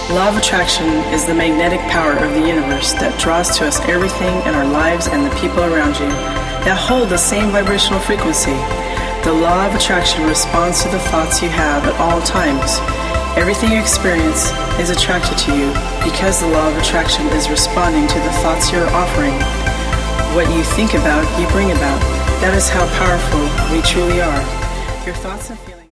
Law of attraction is the magnetic power of the universe that draws to us everything in our lives and the people around you that hold the same vibrational frequency. The law of attraction responds to the thoughts you have at all times. Everything you experience is attracted to you because the law of attraction is responding to the thoughts you're offering. What you think about, you bring about. That is how powerful we truly are. Your thoughts and feelings.